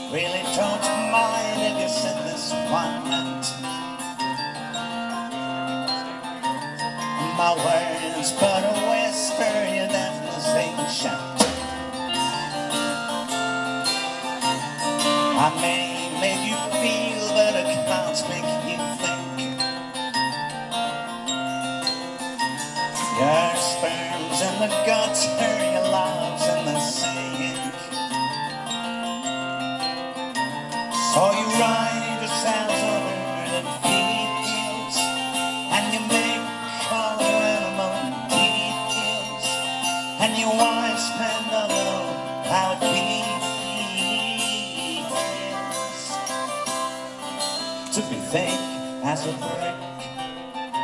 Really don't mind if you said this one night. My words but a whisper, your definitely shout. I may make you feel, but I can't make you think. Your sperm's in the gutter, your love's in the sink. So you ride yourselves over the fields, and you make all your animal details, and your wise men don't know how it feels to be thick as a bird